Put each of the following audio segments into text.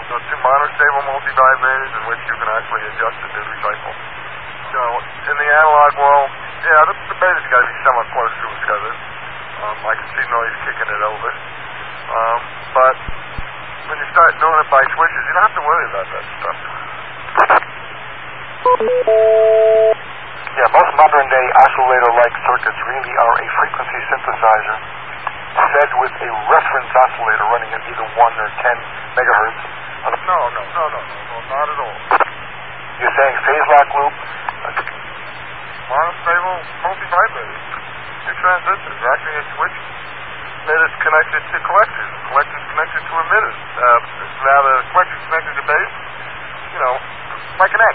two monostable multivibrators in which you can actually adjust the duty cycle. In the analog world, yeah, the beta's got to be somewhat close to each other. I can see noise kicking it over. But when you start doing it by switches, you don't have to worry about that stuff. Yeah, most modern-day oscillator-like circuits really are a frequency synthesizer fed with a reference oscillator running at either 1 or 10 megahertz. No, not at all. You're saying phase lock loop? Monostable multivibrators. Two transistors acting as switches. Emitters connected to collectors. Collectors connected to emitters. Now the collectors connected to base, like an X.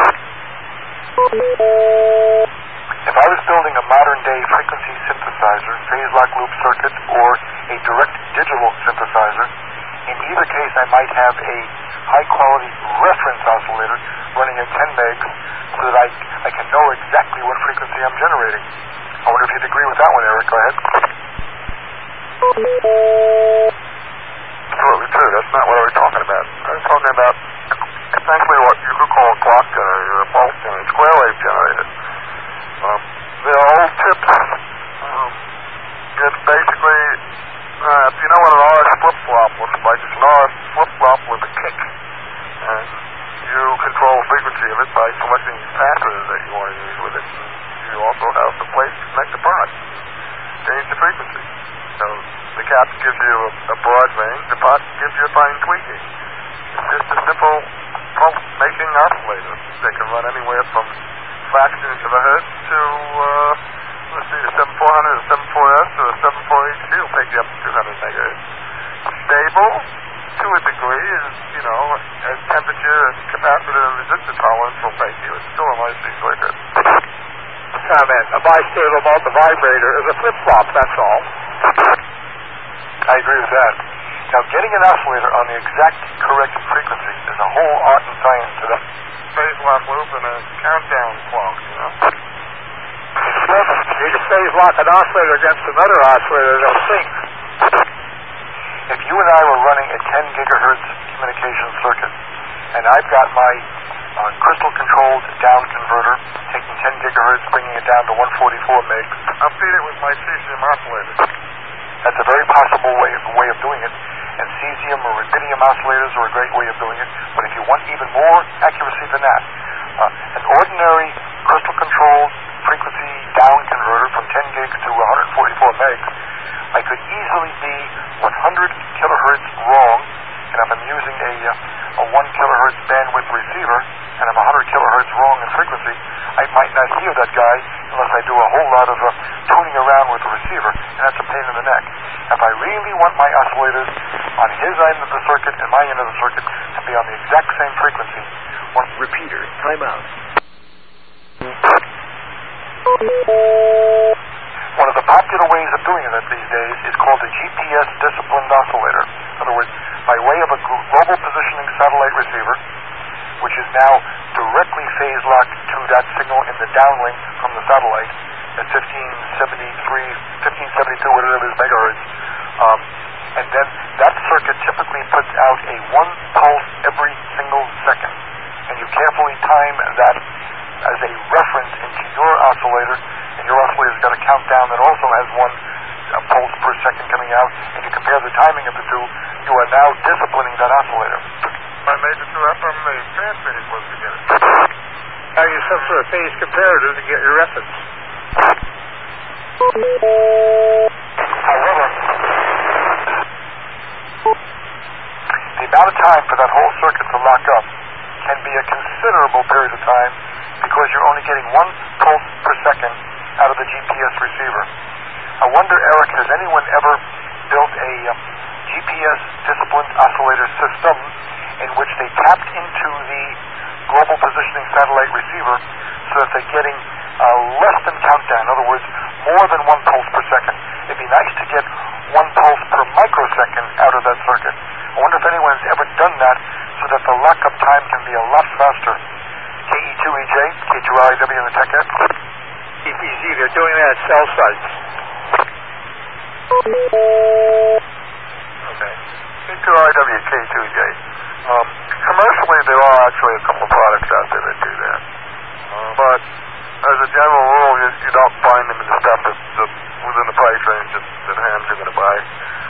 If I was building a modern-day frequency synthesizer, phase lock loop circuit, or a direct digital synthesizer, in either case I might have a high-quality reference oscillator running at 10 megs so that I can know exactly what frequency I'm generating. I wonder if you'd agree with that one, Eric. Go ahead. Absolutely true. That's not what I was talking about. I was talking about essentially what you could call a clock generator, a pulse generator, a square wave generator. They're old chips. It's basically, if you know what an RS flip-flop looks like, it's an RS flip-flop with a kick. And you control the frequency of it by selecting the capacitors that you want to use with it. You also have the place to connect the pot. Change the frequency. So the cap gives you a broad range, the pot gives you a fine tweaking. It's just a simple pulse-making oscillator. They can run anywhere from fractions of a hertz to, the 7400, the 74S, or the 74HC will take you up to 200 megahertz. Stable, to a degree, is, as temperature and capacitor and resistor tolerance will take you. It's still a nicely circuit. Comment. A bistable multivibrator is a flip-flop, that's all. I agree with that. Now, getting an oscillator on the exact correct frequency is a whole art and science to that. Phase lock loop and a countdown clock, You can phase lock an oscillator against another oscillator, they'll sync. If you and I were running a 10 gigahertz communication circuit, and I've got my crystal-controlled down converter, taking 10 gigahertz, bringing it down to 144 megs. I'll feed it with my cesium oscillator. That's a very possible way of doing it. And cesium or rubidium oscillators are a great way of doing it. But if you want even more accuracy than that, an ordinary crystal-controlled frequency down converter from 10 gigs to 144 megs, I could easily be 100 kilohertz wrong. And if I'm using a 1 kilohertz bandwidth receiver, and I'm 100 kilohertz wrong in frequency, I might not hear that guy unless I do a whole lot of tuning around with the receiver, and that's a pain in the neck. If I really want my oscillators on his end of the circuit and my end of the circuit to be on the exact same frequency, one repeater, timeout. One of the popular ways of doing it these days is called the GPS disciplined oscillator. In other words, by way of a global positioning satellite receiver, which is now directly phase locked to that signal in the downlink from the satellite at 1572, whatever it is, megahertz. And then that circuit typically puts out a 1 pulse every single second. And you carefully time that as a reference into your oscillator, and your oscillator's got a countdown that also has 1 pulse per second coming out, and you compare the timing of the two, you are now disciplining that oscillator. I made the two up on the transmitter supposed to get it. Now use some sort of phase comparator to get your reference. However, the amount of time for that whole circuit to lock up can be a considerable period of time because you're only getting 1 pulse per second out of the GPS receiver. I wonder, Eric, has anyone ever built a GPS disciplined oscillator system in which they tapped into the global positioning satellite receiver so that they're getting less than countdown, in other words, more than 1 pulse per second? It'd be nice to get 1 pulse per microsecond out of that circuit. I wonder if anyone's ever done that so that the lockup time can be a lot faster. KE2EJ, K2RIW in the Tech Ed. EPZ, they're doing that at cell sites. Okay. K2RIW, K2EJ. actually a couple of products out there that do that. But as a general rule, you don't find them in the stuff that's within the price range that hams are going to buy.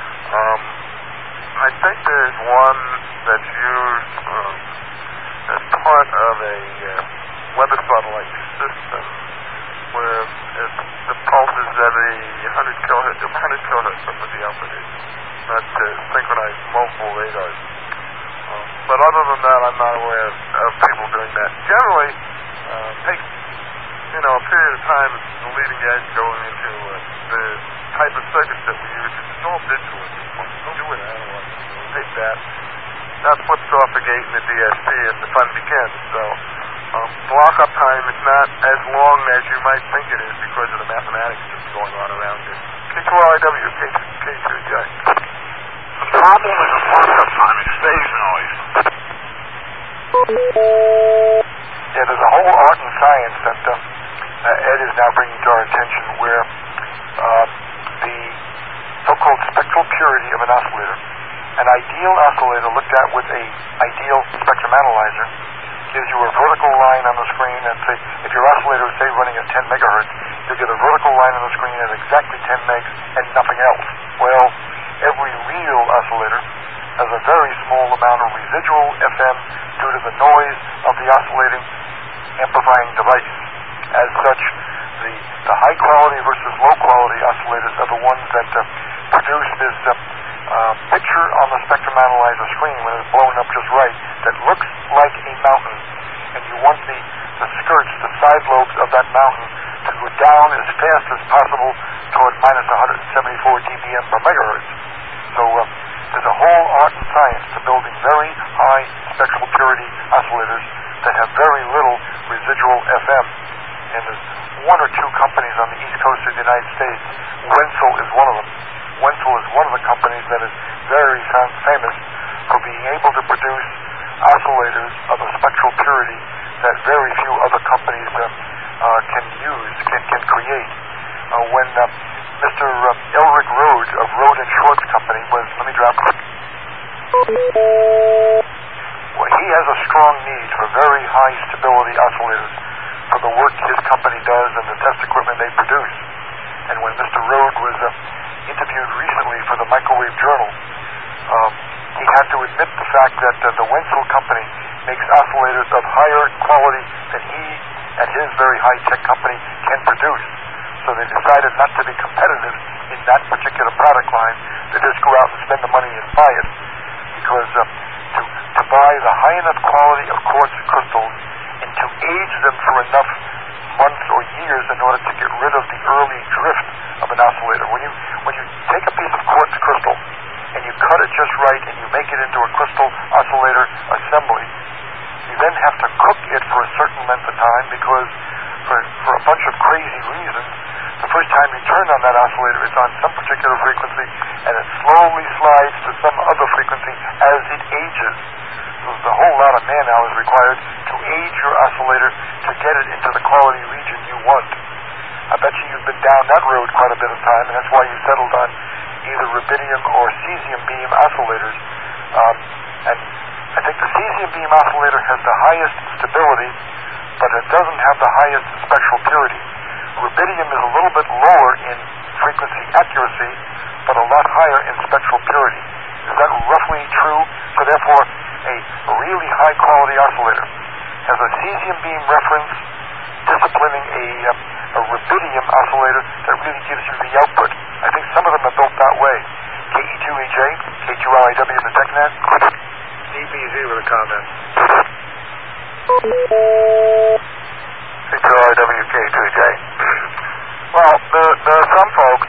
I think there's one that's used as part of a weather satellite system where the pulse is every 100 kilohertz, that's what the output is. That's synchronized multiple radars. But other than that, I'm not aware of people doing that. Generally, take a period of time at the leading edge going into the type of circuits that we use. It's all digital at this point. Don't do it analog. Take that. That flips off the gate in the DSP as the fun begins. So the lockup time is not as long as you might think it is because of the mathematics that's going on around it. K2RIW, K2J. The problem with the lockup time is phase noise. Yeah, there's a whole art and science that Ed is now bringing to our attention where the so-called spectral purity of an oscillator, an ideal oscillator looked at with a ideal spectrum analyzer, gives you a vertical line on the screen, and say, if your oscillator is, say, running at 10 megahertz, you'll get a vertical line on the screen at exactly 10 megs and nothing else. Well, every real oscillator has a very small amount of residual FM due to the noise of the oscillating amplifying device. As such, the high quality versus low quality oscillators are the ones that produce this picture on the spectrum analyzer screen when it's blown up just right that looks like a mountain, and you want the skirts, the side lobes of that mountain to go down as fast as possible toward minus 174 dBm per megahertz. So there's a whole art and science to building very high spectral purity oscillators that have very little residual FM. And there's one or two companies on the east coast of the United States. Wenzel is one of them. Wenzel is one of the companies that is very famous for being able to produce oscillators of a spectral purity that very few other companies can use, can create. When Mr. Elric Rode of Rode and Schwartz Company was, let me drop it. Well, he has a strong need for very high stability oscillators for the work his company does and the test equipment they produce. And when Mr. Rode was interviewed recently for the Microwave Journal, he had to admit the fact that the Wenzel company makes oscillators of higher quality than he and his very high-tech company can produce. So they decided not to be competitive in that particular product line. They just go out and spend the money and buy it. Because to buy the high enough quality of quartz crystals and to age them for enough months or years in order to get rid of the early drift of an oscillator. When you take a piece of quartz crystal and you cut it just right and you make it into a crystal oscillator assembly, you then have to cook it for a certain length of time because for a bunch of crazy reasons, the first time you turn on that oscillator, it's on some particular frequency, and it slowly slides to some other frequency as it ages. So there's a whole lot of man-hours required to age your oscillator to get it into the quality region you want. I bet you've been down that road quite a bit of time, and that's why you settled on either rubidium or cesium beam oscillators. And I think the cesium beam oscillator has the highest stability, but it doesn't have the highest spectral purity. Rubidium is a little bit lower in frequency accuracy, but a lot higher in spectral purity. Is that roughly true? So therefore, a really high quality oscillator has a cesium beam reference disciplining a rubidium oscillator that really gives you the output. I think some of them are built that way. KE2EJ, K2RIW in the TechNet. DBZ with a comment. K2RIW, K2EJ. Well, there are some folks,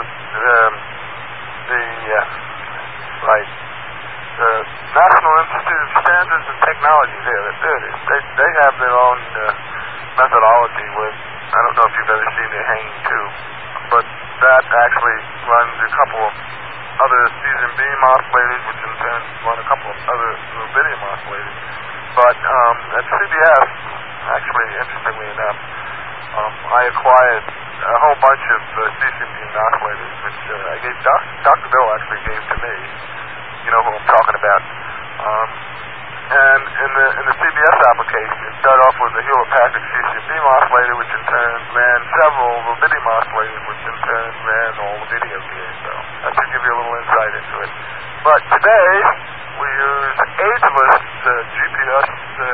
the National Institute of Standards and Technology here, they have their own methodology with, I don't know if you've ever seen their hanging tube, but that actually runs a couple of other cesium beam oscillators, which in turn run a couple of other rubidium oscillators. But at CBS, actually, interestingly enough, I acquired a whole bunch of cesium beam oscillators, which I gave Dr. Bill actually gave to me. You know who I'm talking about. And in the CBS application, you start off with the Hewlett-Packard CCM beam oscillator, which in turn ran several rubidium oscillators, which in turn ran all the video gear. So that should give you a little insight into it. But today, we use ageless GPS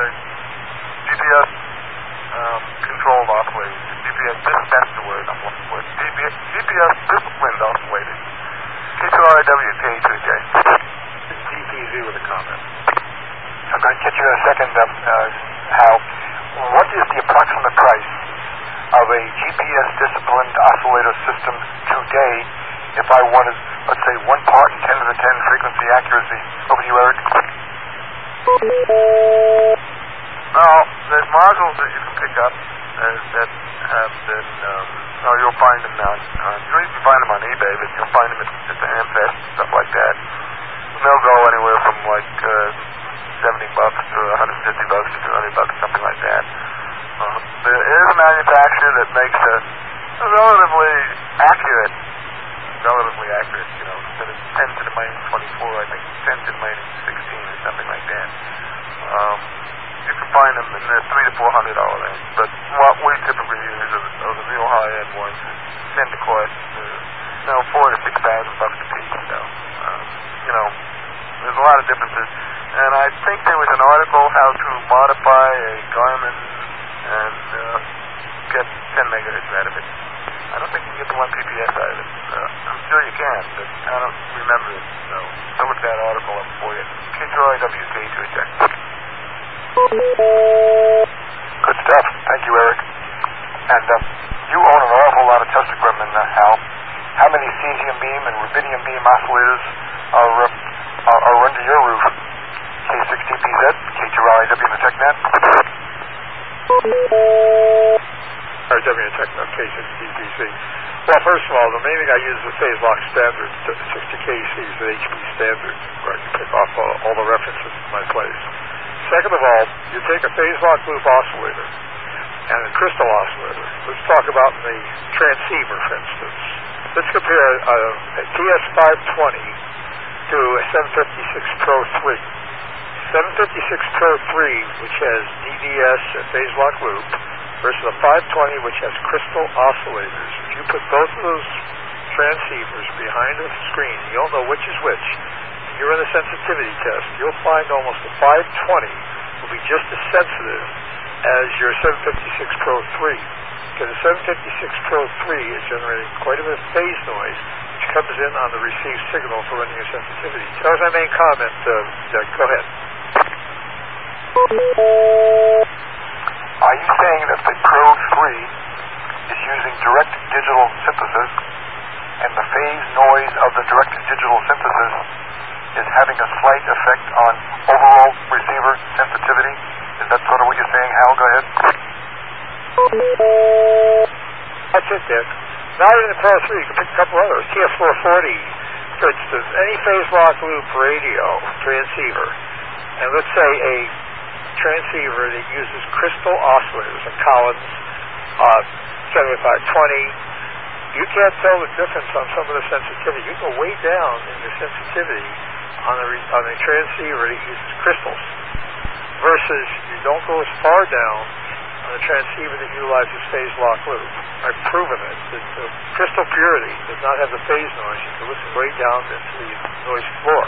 controlled oscillators. GPS, that's the word I'm looking for. GPS disciplined oscillators. K2RIW, K2J. DPZ with a comment. I'm going to get you in a second, Hal. What is the approximate price of a GPS disciplined oscillator system today if I wanted, let's say, 1 part in 10 to the 10 frequency accuracy? Over to you, Eric. Now, there's modules that you can pick up that have been, you'll find them now. You can find them on eBay, but you'll find them at the Amfest, stuff like that. And they'll go anywhere from like $70 to $150 to $200, something like that. There is a manufacturer that makes a relatively accurate, instead of 10 to the minus 24, I think 10 to the minus 16 or something like that. You can find them in the $300 to $400 range, but what we typically use are the real high-end ones that tend to cost, $4,000 to $6,000 a piece. So, there's a lot of differences. And I think there was an article how to modify a Garmin and get 10 megahertz out of it. I don't think you can get the 1 PPS out of it. I'm sure you can, but I don't remember it. So look that article up for you. K2RIW, K2J. Good stuff. Thank you, Eric. And you own an awful lot of test equipment, Hal. How many cesium beam and rubidium beam oscillators are under your roof? K6DPZ, K2RIW in the TechNet. RW in TechNet, K6DPZ. Well, first of all, the main thing I use is the phase lock standard. 60KC is the HP standard, where I can pick off all the references in my place. Second of all, you take a phase lock loop oscillator and a crystal oscillator. Let's talk about the transceiver, for instance. Let's compare a TS520 to a 756 Pro 3. 756 Pro 3, which has DVS and phase lock loop, versus a 520, which has crystal oscillators. If you put both of those transceivers behind the screen, and you don't know which is which, you're in a sensitivity test, you'll find almost a 520 will be just as sensitive as your 756 Pro 3. Because the 756 Pro 3 is generating quite a bit of phase noise, which comes in on the received signal for running your sensitivity. That was my main comment. Doug, go ahead. Are you saying that the Pro 3 is using direct digital synthesis, and the phase noise of the direct digital synthesis is having a slight effect on overall receiver sensitivity? Is that sort of what you're saying, Hal? Go ahead. That's it, Dick. Not even the Pro 3, you can pick a couple others. TS440, for instance, any phase lock loop radio transceiver, and let's say a transceiver that uses crystal oscillators, a Collins 7520, you can't tell the difference on some of the sensitivity. You go way down in the sensitivity on a transceiver that uses crystals, versus you don't go as far down on a transceiver that utilizes phase lock loop. I've proven it. The crystal purity does not have the phase noise. You can listen way down into the noise floor.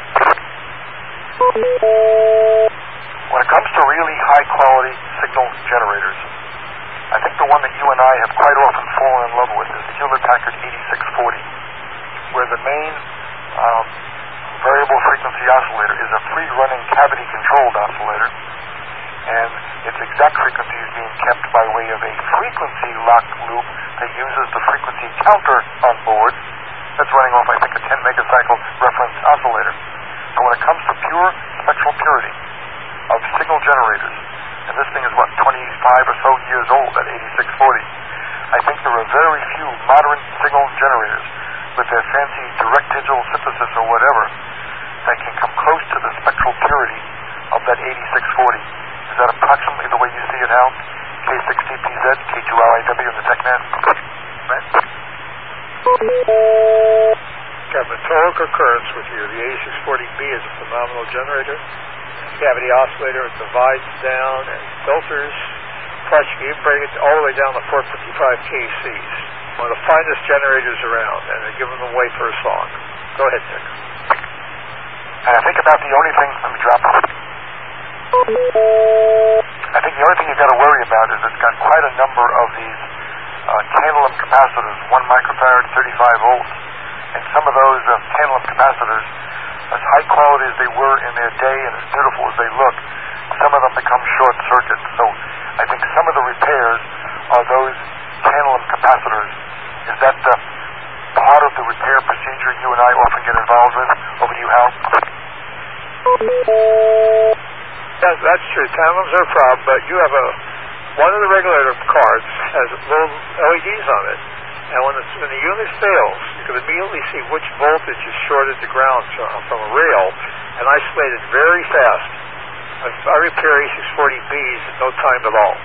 When it comes to really high-quality signal generators, I think the one that you and I have quite often fallen in love with is the Hewlett-Packard 8640, where the main variable frequency oscillator is a free-running cavity-controlled oscillator, and its exact frequency is being kept by way of a frequency lock loop that uses the frequency counter on board. That's running off, I think, a 10 megacycle reference oscillator. So when it comes to pure spectral purity of signal generators, and this thing is, 25 or so years old at 8640, I think there are very few modern signal generators with their fancy direct digital synthesis or whatever that can come close to the spectral purity of that 8640. Is that approximately the way you see it, Hal? K6DPZ, K2RIW in the TechNet? Right? Got a total concurrence with you. The 8640B is a phenomenal generator. cavity oscillator. It divides down and filters. Plus, you can even bring it all the way down to 455 kCs. One of the finest generators around, and they give them away for a song. Go ahead, Dick. And I think about the only thing, let me drop it. I think the only thing you've got to worry about is it's got quite a number of these tantalum capacitors, 1 microfarad, 35 volts. And some of those tantalum capacitors, as high quality as they were in their day and as beautiful as they look, some of them become short circuit. So I think some of the repairs are those tantalum capacitors. Is that part of the repair procedure you and I often get involved with? Over to you, Hal. Yes, that's true. Tantalums are a problem, but you have one of the regulator cards has little LEDs on it, and when the unit fails, you can immediately see which voltage is shorted to ground from a rail, and isolate it very fast. I repair A640Bs in no time at all.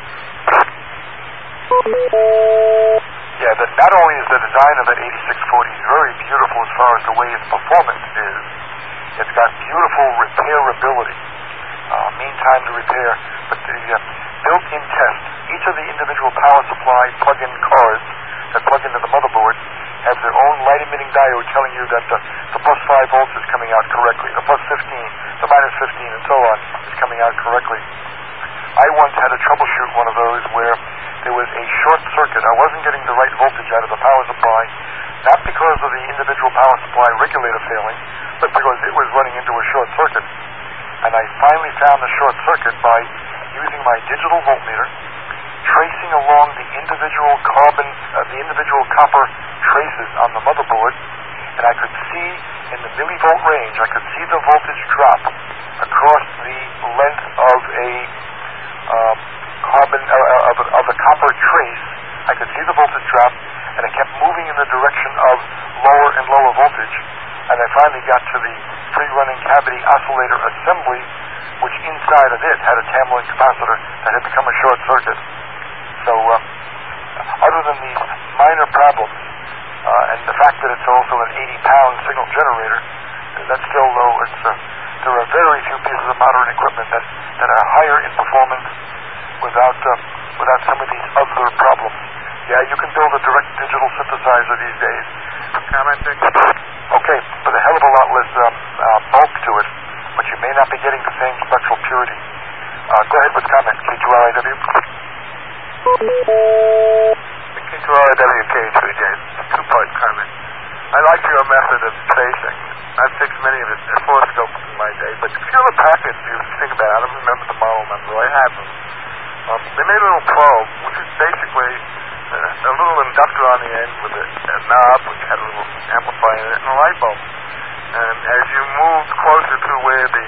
Yeah, that not only is the design of that 8640 very beautiful as far as the way its performance is, it's got beautiful repairability, mean time to repair, but the built-in test, each of the individual power supply plug-in cards that plug into the motherboard have their own light-emitting diode telling you that the plus 5 volts is coming out correctly, the plus 15, the minus 15, and so on is coming out correctly. I once had to troubleshoot one of those where there was a short circuit. I wasn't getting the right voltage out of the power supply, not because of the individual power supply regulator failing, but because it was running into a short circuit. And I finally found the short circuit by using my digital voltmeter, tracing along the individual copper traces on the motherboard, and I could see in the millivolt range, I could see the voltage drop across the length of a of the copper trace. I could see the voltage drop, and it kept moving in the direction of lower and lower voltage, and I finally got to the free-running cavity oscillator assembly, which inside of it had a tantalum capacitor that had become a short circuit. So other than these minor problems, and the fact that it's also an 80-pound signal generator, that's still low. There are very few pieces of modern equipment that are higher in performance without some of these other problems. Yeah, you can build a direct digital synthesizer these days. Comment, Dick? Okay, with a hell of a lot less bulk to it, but you may not be getting the same spectral purity. Go ahead with comment, K2RIW. K2RIW, K2J. Two-part comment. I like your method of tracing. I've fixed many of the oscilloscopes in my day, but if you know the package, you think about it, I don't remember the model number, I have them. They made a little probe, which is basically a little inductor on the end with a knob, which had a little amplifier in it, and a light bulb. And as you moved closer to where the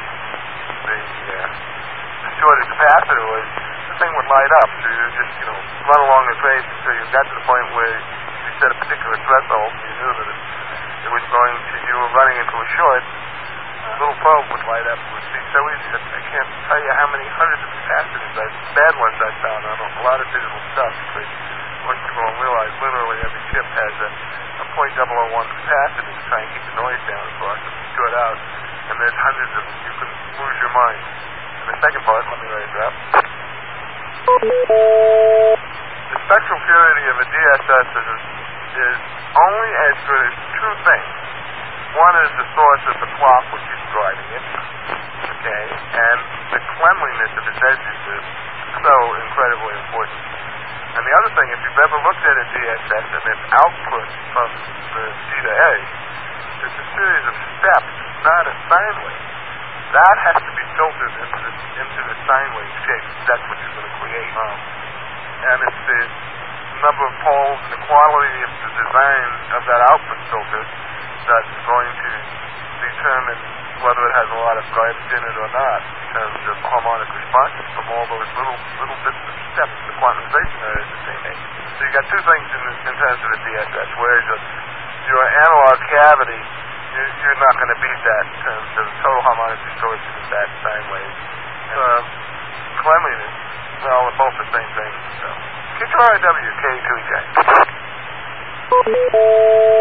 shorted capacitor was, the thing would light up. So you just, run along the trace until you got to the point where you set a particular threshold, you knew that you were running into a short. A little probe would light up. It would be so easy. I can't tell you how many hundreds of capacitors, bad ones I found on a lot of digital stuff, because once you go and realize literally every chip has a 0.001 capacitor to try and keep the noise down across it, short out, and there's hundreds of them. You can lose your mind. And the second part, let me write it up. The spectral purity of a DSS is only as good as two things. One is the source of the clock which is driving it, okay, and the cleanliness of its edges is so incredibly important. And the other thing, if you've ever looked at a DSS and its output from the D to A, it's a series of steps, not a sine wave. That has to be filtered into the sine wave shape. That's what you're going to create. And it's the number of poles and the quality of the design of that output filter that's going to determine whether it has a lot of garbage in it or not in terms of harmonic responses from all those little bits of steps, the quantization errors that they make. So you got two things in terms of the DSS, whereas your analog cavity, you're not going to beat that in terms of total harmonic distortion of that sine wave. Cleanliness, well, they're both the same thing. So K2RIW, K2J.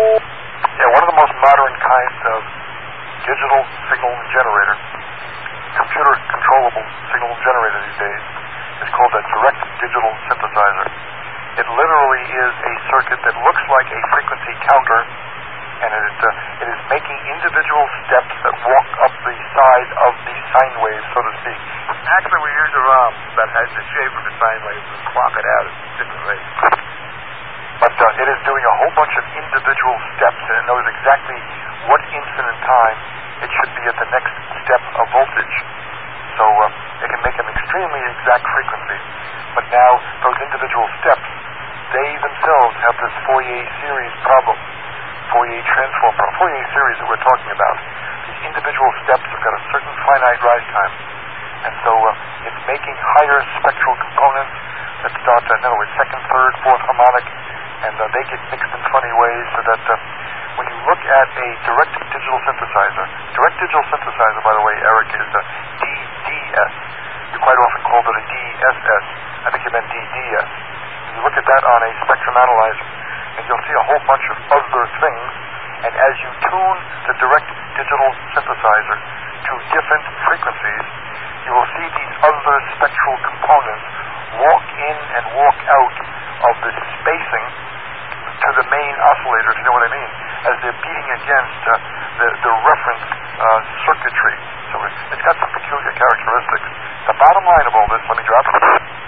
Yeah, one of the most modern kinds of digital signal generator computer controllable signal generator these days is called a direct digital synthesizer. It literally is a circuit that looks like a frequency counter, and it is making individual steps that walk up the side of the sine wave, so to speak. Actually, we use a ROM that has the shape of a sine wave and clock it out at different rates. But it is doing a whole bunch of individual steps, and it knows exactly what instant in time it should be at the next step of voltage. So it can make an extremely exact frequency. But now, those individual steps, they themselves have this Fourier series problem. Fourier transform problem. Fourier series that we're talking about. These individual steps have got a certain finite rise time. And so it's making higher spectral components that start, in other words, second, third, fourth harmonic, and they get mixed in funny ways so that when you look at a direct digital synthesizer, by the way, Eric, is a DDS. You quite often called it a DSS. I think you meant DDS. You look at that on a spectrum analyzer, and you'll see a whole bunch of other things, and as you tune the direct digital synthesizer to different frequencies, you will see these other spectral components walk in and walk out of the spacing to the main oscillator, if you know what I mean, as they're beating against the reference circuitry. So it's got some peculiar characteristics. The bottom line of all this, let me drop it,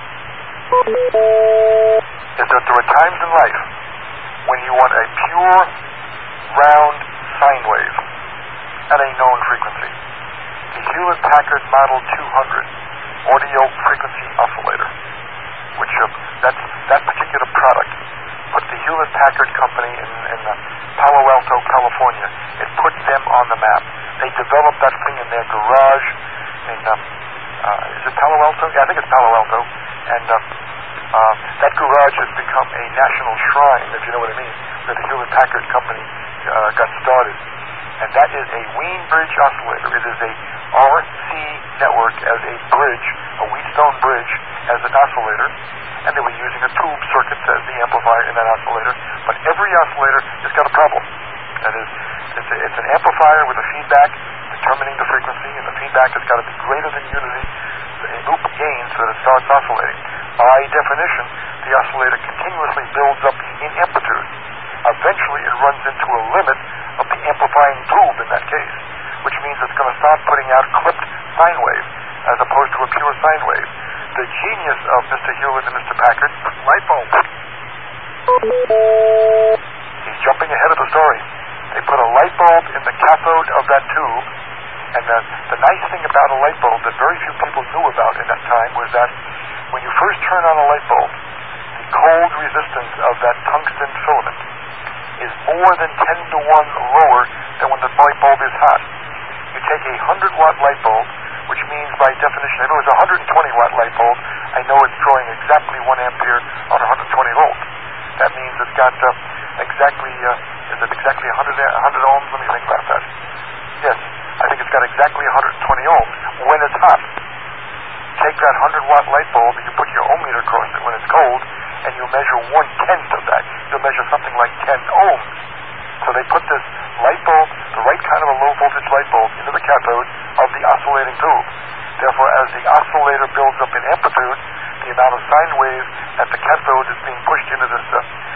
is that there are times in life when you want a pure, round sine wave at a known frequency. The Hewlett-Packard Model 200 audio frequency oscillator, which that particular product put the Hewlett-Packard company in Palo Alto, California. It put them on the map. They developed that thing in their garage in, is it Palo Alto? Yeah, I think it's Palo Alto. And that garage has become a national shrine, if you know what I mean, where the Hewlett-Packard company got started. And that is a Wien-Bridge oscillator. It is a RC network as a bridge, a Wheatstone bridge as an oscillator. And they were using a tube circuit as the amplifier in that oscillator. But every oscillator has got a problem. That is, it's an amplifier with a feedback determining the frequency, and the feedback has got to be greater than unity loop gain so that it starts oscillating. By definition, the oscillator continuously builds up in amplitude. Eventually, it runs into a limit of the amplifying tube in that case, which means it's going to start putting out clipped sine wave as opposed to a pure sine wave. The genius of Mr. Hewlett and Mr. Packard, light bulb. He's jumping ahead of the story. They put a light bulb in the cathode of that tube, and the nice thing about a light bulb that very few people knew about in that time was that when you first turn on a light bulb, the cold resistance of that tungsten filament is more than 10 to 1 lower than when the light bulb is hot. You take a 100-watt light bulb, which means by definition, if it was a 120-watt light bulb, I know it's drawing exactly 1 ampere on 120 volts. That means it's got exactly 100 ohms? Let me think about that. Yes, I think it's got exactly 120 ohms when it's hot. Take that 100-watt light bulb and you put your ohm meter across it when it's cold, and you measure 1/10 of that. You'll measure something like 10 ohms. So they put this light bulb, the right kind of a low-voltage light bulb, into the cathode of the oscillating tube. Therefore, as the oscillator builds up in amplitude, the amount of sine wave at the cathode is being pushed into this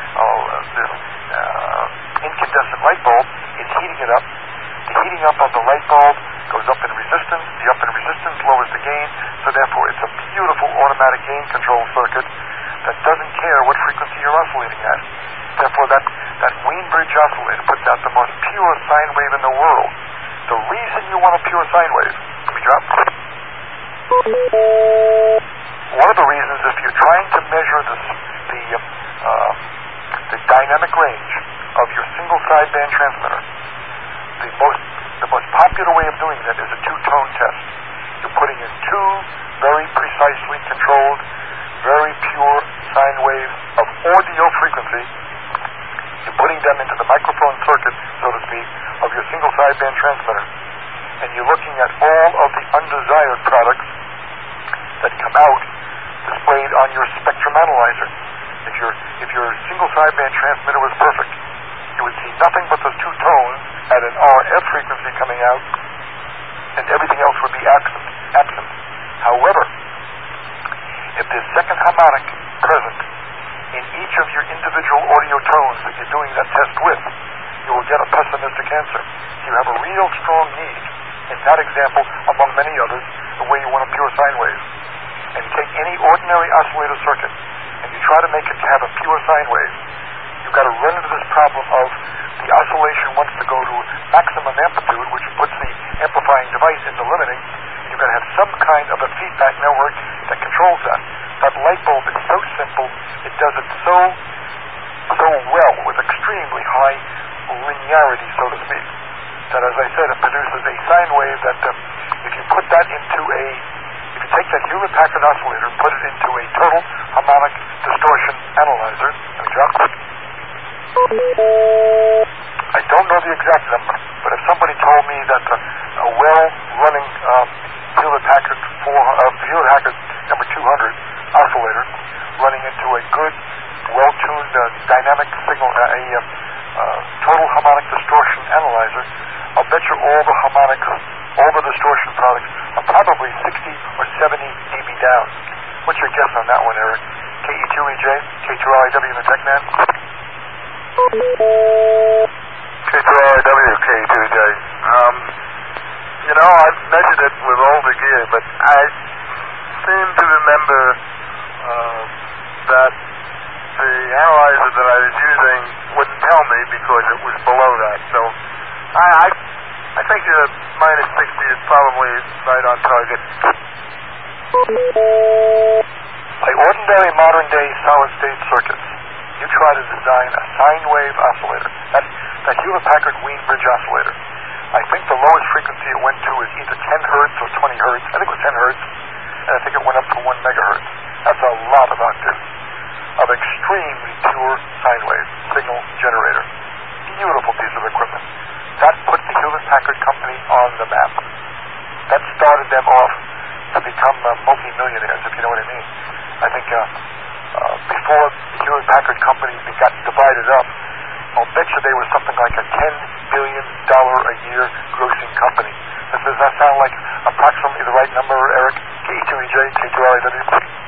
incandescent light bulb. It's heating it up. The heating up of the light bulb goes up in resistance. The up in resistance lowers the gain. So therefore, it's a beautiful automatic gain control circuit that doesn't care what frequency you're oscillating at. Therefore, that Wien-Bridge oscillator puts out the most pure sine wave in the world. The reason you want a pure sine wave, let me drop. One of the reasons, if you're trying to measure the dynamic range of your single sideband transmitter, the most popular way of doing that is a two-tone test. You're putting in two very precisely controlled, very pure sine waves of audio frequency. You're putting them into the microphone circuit, so to speak, of your single sideband transmitter, and you're looking at all of the undesired products that come out displayed on your spectrum analyzer. If your single sideband transmitter was perfect, you would see nothing but those two tones at an RF frequency coming out, and everything else would be absent. absent. However, if there's second harmonic present in each of your individual audio tones that you're doing that test with, you will get a pessimistic answer. So you have a real strong need, in that example, among many others, where you want a pure sine wave. And you take any ordinary oscillator circuit and you try to make it to have a pure sine wave, you've got to run into this problem of the oscillation wants to go to maximum amplitude, which puts the amplifying device into limiting, and you've got to have some kind of a feedback network that controls that. That light bulb is so simple, it does it so well, with extremely high linearity, so to speak, that, as I said, it produces a sine wave that if you put that into if you take that Hewlett-Packard oscillator and put it into a total harmonic distortion analyzer, I don't know the exact number, but if somebody told me that a well-running Hewlett-Packard number 200 oscillator running into a good, well-tuned dynamic signal, total harmonic distortion analyzer, I'll bet you all the distortion products are probably 60 or 70 dB down. What's your guess on that one, Eric? KE2EJ, K2RIW, and the TechNet? K2RIW, KE2EJ. I've measured it with older gear, but I seem to remember that the analyzer that I was using wouldn't tell me because it was below that. So I think minus 60 is probably right on target. By ordinary modern-day solid-state circuits, you try to design a sine wave oscillator. That Hewlett-Packard Wien Bridge oscillator. I think the lowest frequency it went to is either 10 hertz or 20 hertz. I think it was 10 hertz, and I think it went up to 1 megahertz. That's a lot of octaves of extremely pure sine wave signal generator. Beautiful piece of equipment. That put the Hewlett-Packard company on the map. That started them off to become multi-millionaires, if you know what I mean. I think before the Hewlett-Packard company got divided up, I'll bet you they were something like a $10 billion a year grossing company. Does that sound like approximately the right number, Eric? KE2EJ, K2RIW?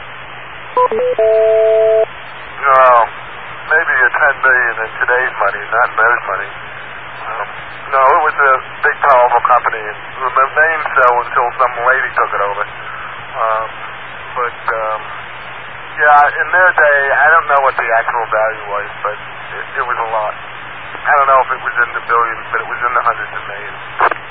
No, maybe a $10 billion in today's money, not in those money. No, it was a big, powerful company. It remained so until some lady took it over. In their day, I don't know what the actual value was, but it was a lot. I don't know if it was in the billions, but it was in the hundreds of millions.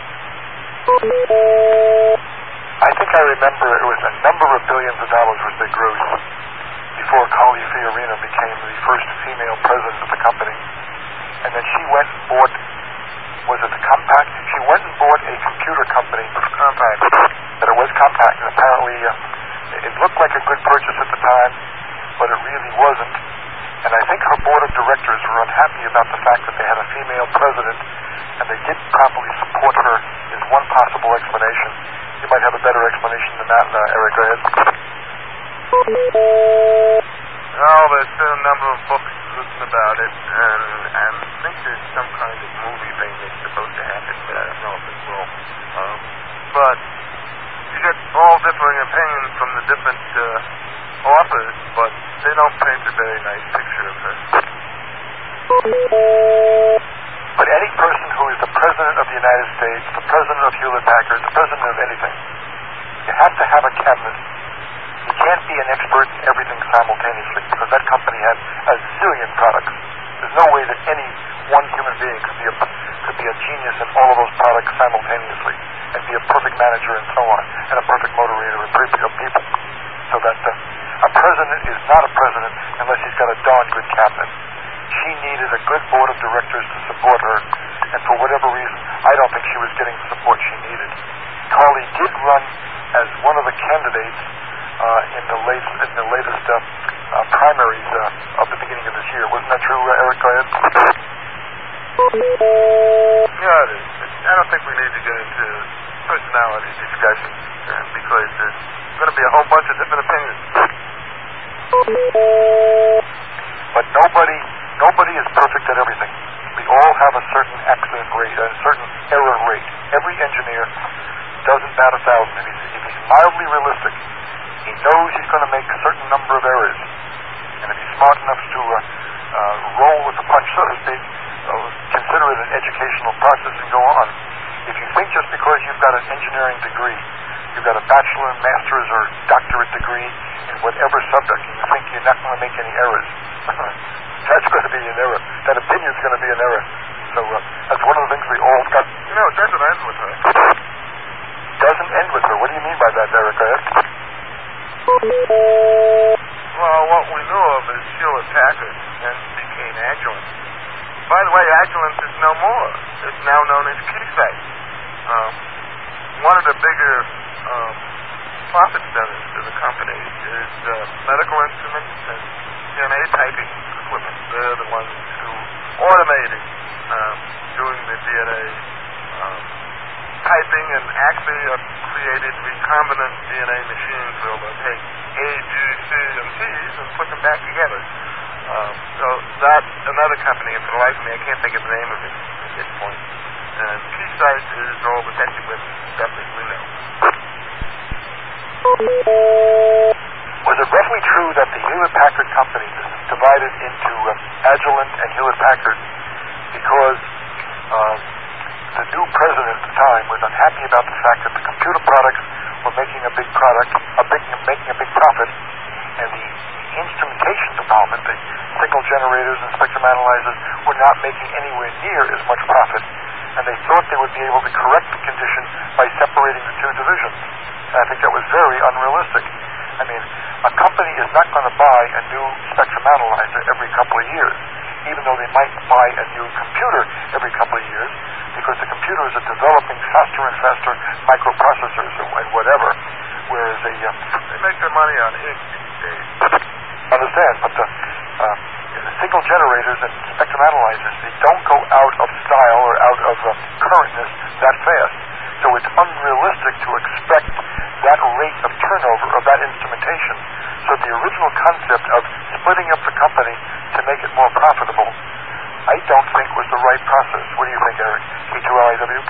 I think I remember it was a number of billions of dollars was their gross before Carly Fiorina became the first female president of the company. And then she went and bought, was it the Compaq? She went and bought a computer company. Compaq. That it was Compaq. And apparently it looked like a good purchase at the time, but it really wasn't. And I think her board of directors were unhappy about the fact that they had a female president and they didn't properly support her is one possible explanation. You might have a better explanation than that, Eric. Go ahead. Well, there's been a number of books written about it, and I think there's some kind of movie thing that's supposed to happen, but I don't know if it will. But you get all differing opinions from the different authors, but they don't paint a very nice picture of her. But any person who is the president of the United States, the president of Hewlett-Packard, the president of anything, you have to have a cabinet. You can't be an expert in everything simultaneously because that company had a zillion products. There's no way that any one human being could be a genius in all of those products simultaneously and be a perfect manager and so on, and a perfect motivator and perfect of people. So that a president is not a president unless he's got a darn good cabinet. She needed a good board of directors to support her, and for whatever reason, I don't think she was getting the support she needed. Carly did run as one of the candidates in the latest primaries of the beginning of this year. Wasn't that true, Eric? Go ahead. Yeah, it is. I don't think we need to get into personality discussions because there's going to be a whole bunch of different opinions. But nobody is perfect at everything. We all have a certain accident rate, a certain error rate. Every engineer doesn't bat 1,000. If he's mildly realistic, he knows he's going to make a certain number of errors. And if he's smart enough to roll with the punch, so to speak, consider it an educational process and go on. If you think just because you've got an engineering degree, you've got a bachelor, master's, or doctorate degree in whatever subject, and you think you're not going to make any errors, that's going to be an error. That opinion's going to be an error. So that's one of the things we all got. You know, it doesn't end with her. Doesn't end with her. What do you mean by that, Eric? Well, what we knew of is Hewlett-Packard and became Agilent. By the way, Agilent is no more. It's now known as Keysight. One of the bigger profit centers to the company is medical instruments and DNA typing equipment. They're the ones who automated doing the DNA typing and actually created recombinant DNA machines where they'll take A, B, C, and T's and put them back together. So that's another company, and for the life of me, I can't think of the name of it at this point. And Keysight is all the technical stuff that we know. Was it roughly true that the Hewlett-Packard company is divided into Agilent and Hewlett-Packard because the new president at the time was unhappy about the fact that the computer products were making a big profit, and the instrumentation department, the signal generators and spectrum analyzers, were not making anywhere near as much profit, and they thought they would be able to correct the condition by separating the two divisions. And I think that was very unrealistic. I mean, a company is not going to buy a new spectrum analyzer every couple of years, even though they might buy a new computer every couple of years, because the computers are developing faster and faster microprocessors and whatever, whereas they make their money on ink these days. Understand, but the signal generators and spectrum analyzers, they don't go out of style or out of currentness that fast. So it's unrealistic to expect that rate of turnover of that instrumentation. So the original concept of splitting up the company to make it more profitable, I don't think was the right process. What do you think, Eric? K2LIW?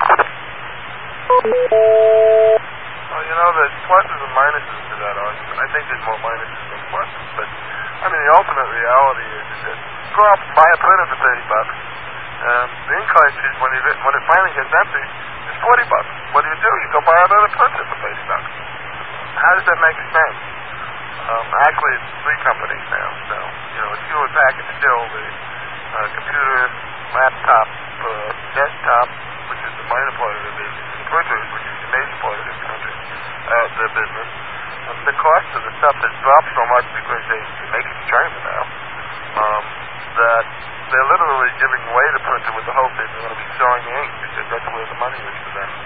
Well, you know, there's pluses and minuses to that argument. I think there's more minuses than pluses, but I mean, the ultimate reality is that you go out and buy a printer for $30, and the ink cartridge, when it finally gets empty, is $40. What do? You go buy another printer for $30. How does that make sense? Actually, it's three companies now. So, you know, it's Hewlett-Packard still, the computer, laptop, desktop, which is the minor part of the business, and printers, which is the major part of the business. And the cost of the stuff has dropped so much because they make it in China now, that they're literally giving away the printer with the hope that they're going to be selling the ink, because that's where the money is for them.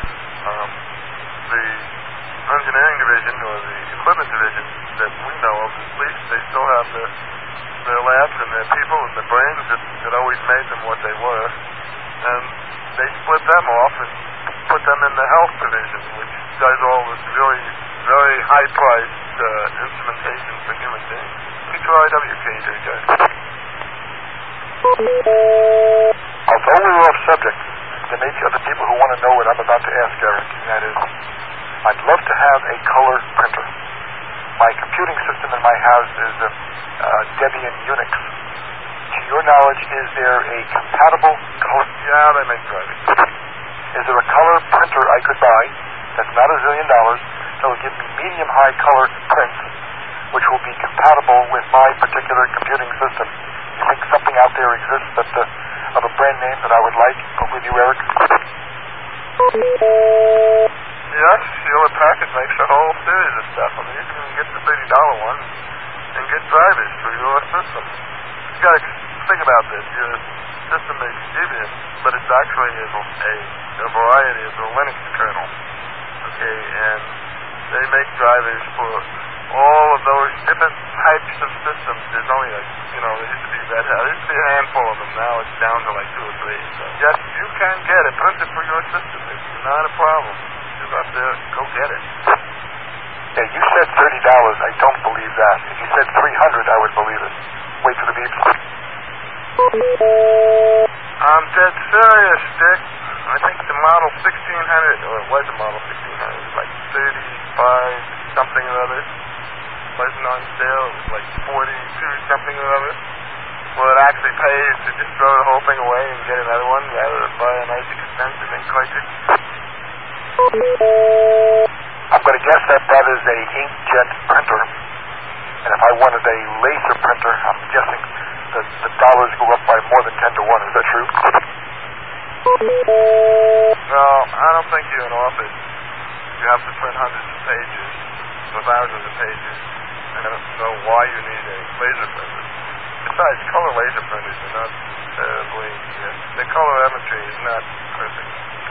The engineering division, or the equipment division that we know of, at least they still have their labs and their people and the brains that always made them what they were, and they split them off and put them in the health division, which does all this really very high-priced instrumentation for human beings. K2LIW, guys. Although we're off subject, there may be other people who want to know what I'm about to ask, Eric, and that is, I'd love to have a color printer. My computing system in my house is Debian Unix. To your knowledge, is there a compatible color? Yeah, they make driving. Is there a color printer I could buy that's not $1 zillion that will give me medium-high color prints, which will be compatible with my particular computing system? You think something out there exists that of a brand name that I would like? With you, Eric? Yes, Hewlett-Packard makes a whole series of stuff. I mean, you can even get the $30 one and get drivers for your system. You got to think about this. Your system makes Debian, but it's actually a variety of the Linux kernel. Okay, and they make drivers for all of those different types of systems. There's only there used to be Red Hat. There used to be a handful of them. Now it's down to like 2 or 3. So yes, you can get it printed for your system. It's not a problem. Just up there, go get it. Yeah, you said $30. I don't believe that. If you said $300, I would believe it. Wait for the beeps. I'm dead serious, Dick. I think the Model 1600, or it was a Model 1600. It was like 35 something or other. It wasn't on sale. It was like 42 something or other. Well, it actually pays to just throw the whole thing away and get another one rather than buy a nice expensive ink cartridge. I'm going to guess that that is a inkjet printer. And if I wanted a laser printer, I'm guessing that the dollars go up by more than 10 to 1. Is that true? No, I don't think you're in office. You have to print hundreds of pages, or thousands of pages. I don't know why you need a laser printer. Besides, color laser printers are not terribly... the colorimetry is not perfect.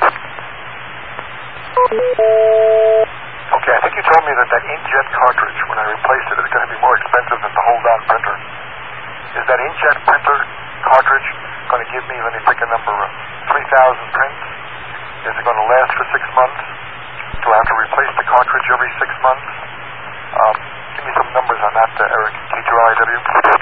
Okay, I think you told me that that inkjet cartridge, when I replaced it, is going to be more expensive than the hold-on printer. Is that inkjet printer cartridge going to give me, let me pick a number, 3,000 prints? Is it going to last for 6 months? Do I have to replace the cartridge every 6 months? Give me some numbers on that, Eric, K2RIW.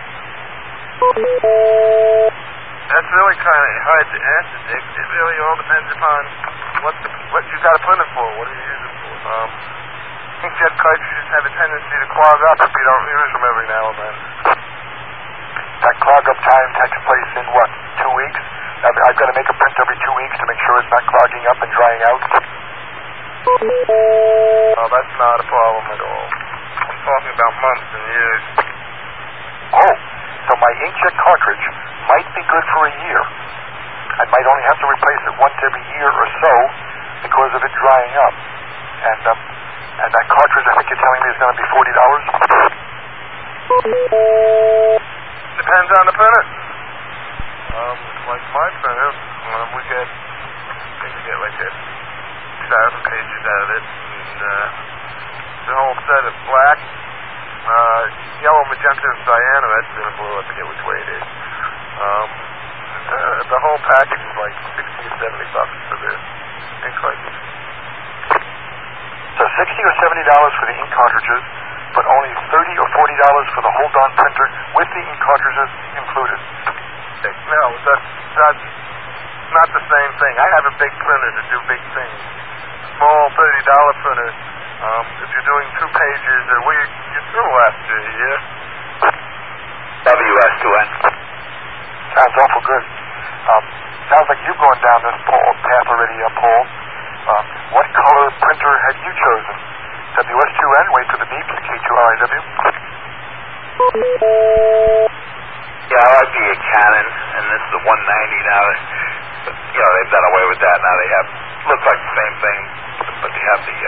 That's really kind of hard to answer, Dick. It really all depends upon what you got to print it for. What do you use it for? Inkjet cartridges have a tendency to clog up if you don't use them every now and then. That clog-up time takes place in what, 2 weeks? I've got to make a print every 2 weeks to make sure it's not clogging up and drying out? Oh, that's not a problem at all. I'm talking about months and years. Oh, so my inkjet cartridge might be good for a year. I might only have to replace it once every year or so because of it drying up. And that cartridge, I think you're telling me, is going to be $40? Depends on the printer. Like my printer, we get like 6,000 pages out of it, and the whole set of black, yellow, magenta, and cyan, or that's been blue, I forget which way it is. The whole package is like $60 or $70 for the ink cartridge. So $60 or $70 for the ink cartridges, but only $30 or $40 for the hold-on printer with the ink cartridges included. No, that's not the same thing. I have a big printer to do big things. Small $30 printer, if you're doing 2 pages a week, you're through after a year. WS2N. Sounds awful good. Sounds like you've gone down this path already, Paul. What color printer have you chosen? WS2N, wait for the beep, K2RIW. Yeah, I like the Canon, and this is the 190 now. They've done away with that. Now they have, looks like the same thing, but they have the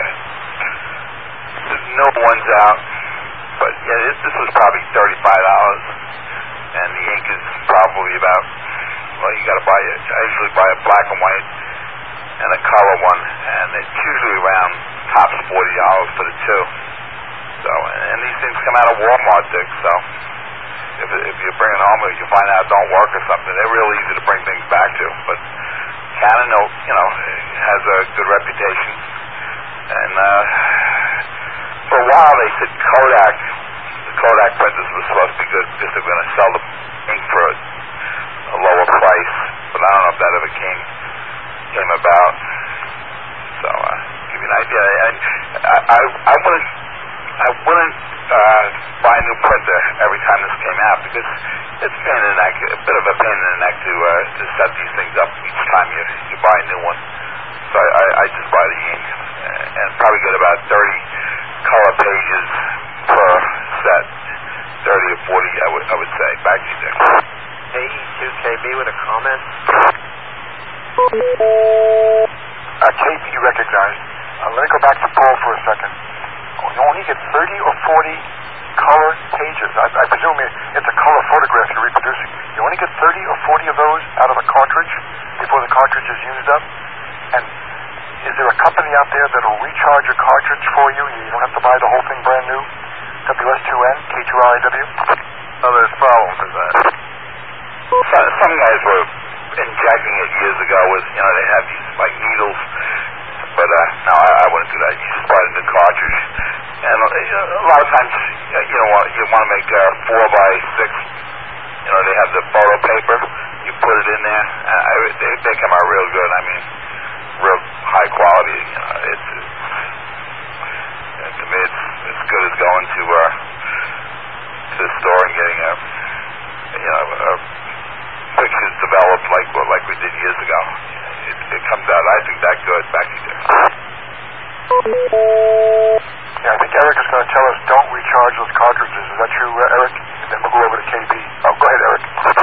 new ones out. But yeah, this was probably $35, and the ink is probably about, you got to buy it. I usually buy a black and white and a color one, and it's usually around tops $40 for the two. So, and these things come out of Walmart, Dick. So, if you bring it home, if you find out it don't work or something, they're real easy to bring things back to. But Canon, has a good reputation, and for a while they said Kodak. The Kodak printers were supposed to be good because they're going to sell the ink for a lower price. But I don't know if that ever came about. So, give you an idea. And I wouldn't buy a new printer every time this came out because it's a pain in the neck, a bit of a pain in the neck to set these things up each time you buy a new one. So I just buy the ink and probably get about 30 color pages per set, 30 or 40, I would say. Back to you, Dick. AE2KB with a comment. KB recognized. Let me go back to Paul for a second. You only get 30 or 40 color pages. I presume it's a color photograph you're reproducing. You only get 30 or 40 of those out of a cartridge before the cartridge is used up. And is there a company out there that'll recharge a cartridge for you? You don't have to buy the whole thing brand new? WS2N, K2RIW? Oh, there's problems with that. Some guys were injecting it years ago with, they have these like needles. But no, I wouldn't do that. You just buy a new cartridge. And a lot of times, you want to make 4x6. They have the photo paper. You put it in there. They come out real good. I mean, real high quality. You know, it's to me it's as good as going to the store and getting pictures developed like we did years ago. It comes out, I think, that good back here. Yeah, I think Eric is going to tell us don't recharge those cartridges. Is that true, Eric? And then we'll go over to KB. Oh, go ahead, Eric.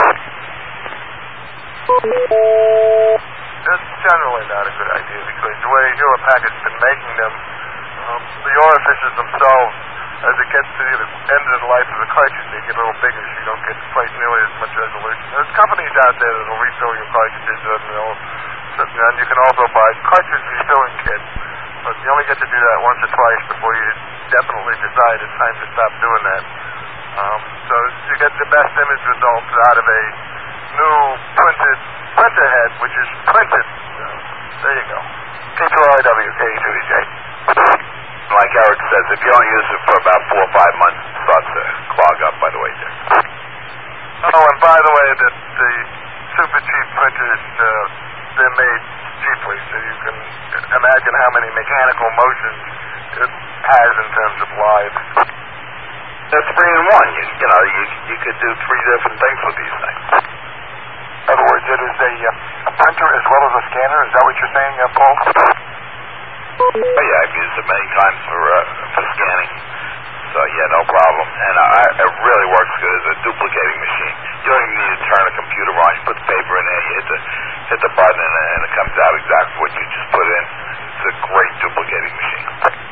It's generally not a good idea because the way Hewlett Packard's been making them, the orifices themselves, as it gets to the end of the life of the cartridge, they get a little bigger, so you don't get quite nearly as much resolution. There's companies out there that will refill your cartridges, and you can also buy cartridge refilling kits, but you only get to do that once or twice before you definitely decide it's time to stop doing that. So you get the best image results out of a new printed printer head, which is printed. There you go. K2RIW, K2DJ. Like Eric says, if you only use it for about 4 or 5 months, it starts to clog up, by the way, Dick. Oh, and by the way, the super cheap printers, they're made cheaply, so you can imagine how many mechanical motions it has in terms of live. That's 3 in 1. You could do 3 different things with these things. In other words, it is a printer as well as a scanner. Is that what you're saying, Paul? Oh, yeah, I've used it many times for scanning. So, yeah, no problem. And it really works good as a duplicating machine. You don't even need to turn a computer on. You put the paper in there, you hit the button, and it comes out exactly what you just put in. It's a great duplicating machine.